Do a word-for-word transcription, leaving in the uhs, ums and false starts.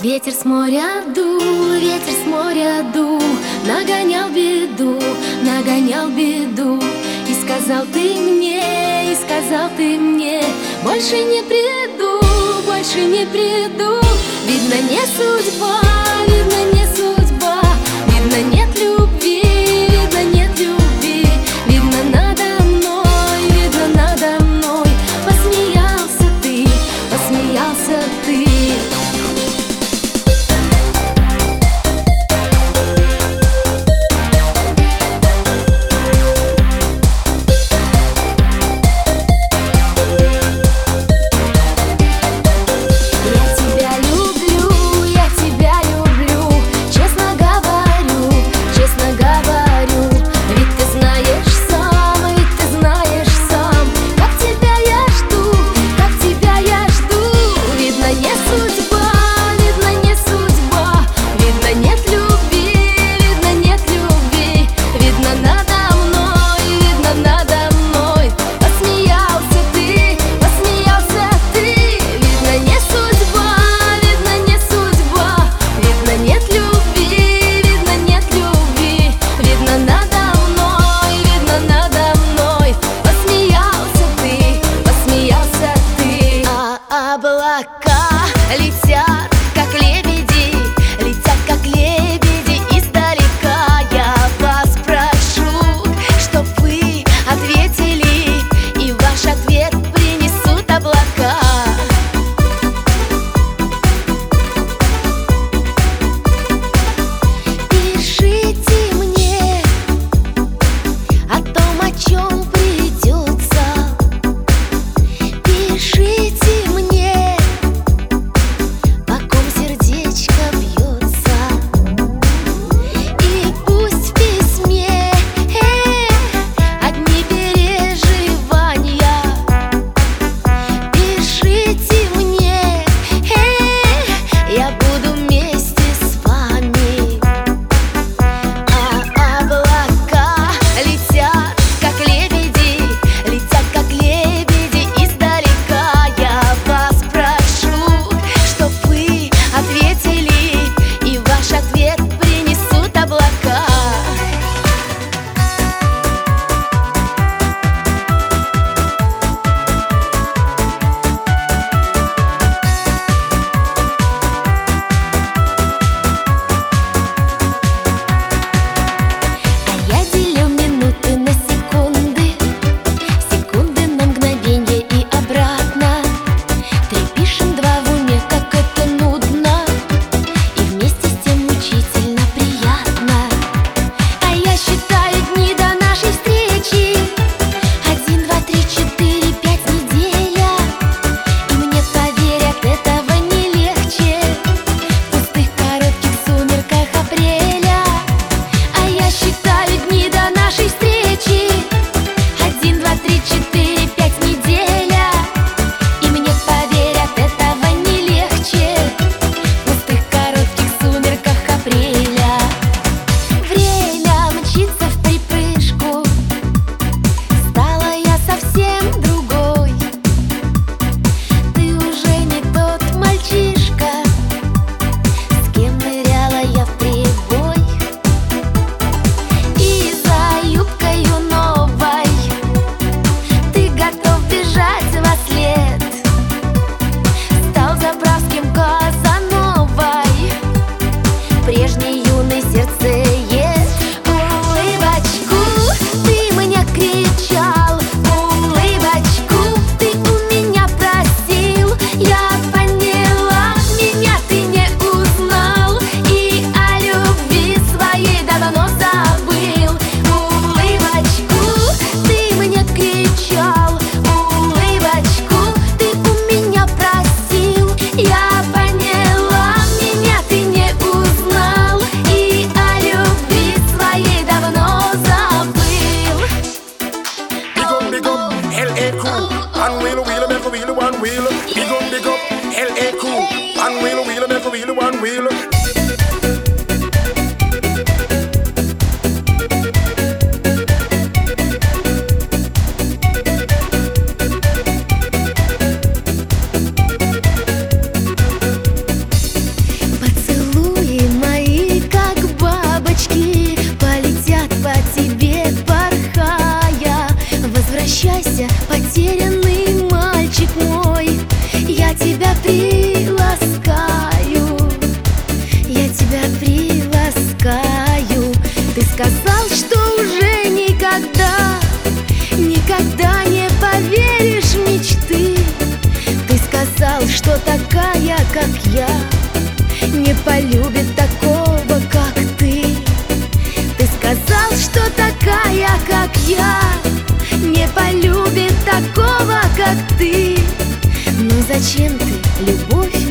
Ветер с моря дул, ветер с моря дул, нагонял беду, нагонял беду. И сказал ты мне, и сказал ты мне, больше не приду, больше не приду. Видно, не судьба, видно, не судьба, видно, нет любви, видно, нет любви. Видно, надо мной, видно, надо мной посмеялся ты, посмеялся ты. Облака летят, как лебеди, летят, как лебеди издалека. Я вас прошу, чтоб вы ответили, и ваш ответ принесут облака. Пишите мне о том, о чем придется. Пишите мне, по ком сердечко бьется. И пусть в письме одни переживания. Пишите мне, я буду вместе с вами. А облака летят, как лебеди, летят, как лебеди издалека. Я вас прошу, чтоб вы ответили, и ваш ответ принесут облака. А я делю минуты на секунды, секунды на мгновенье и обратно. Три пишем, два в уме, как это нудно, и вместе с тем мучительно приятно. А я считаю дни до нашей встречи. Один, два, три, четыре, пять, неделя. И мне, поверь, от этого не легче в пустых коротких сумерках апреля. А я считаю дни до нашей встречи. Один, два, три, четыре, пять, неделя. И мне, поверь, от этого не легче в пустых коротких сумерках апреля. Время мчится вприпрыжку, стала я совсем другой. Ты уже не тот мальчишка, с кем ныряла я в прибой. И за юбкою новой ты готов бежать во след. Стал заправским Казановой, прежний юный сердцеед. Улыбочку ты мне кричал, улыбочку ты у меня просил. Я поняла, меня ты не узнал, и о любви своей давно забыл. Улыбочку ты мне кричал, улыбочку ты у меня просил. Я поняла, меня ты не узнал, и о любви своей давно забыл. Big up, big up, L A cool. One wheel, wheel, make a wheel, one wheel. Big up, big up, L A cool. One wheel, wheel, make a wheel, one wheel. тебя приласкаю, я тебя приласкаю. Ты сказал, что уже никогда, никогда не поверишь в мечты. Ты сказал, что такая, как я, не полюбит такого, как ты. Ты сказал, что такая, как я, не полюбит такого, как ты. Но зачем ты любовь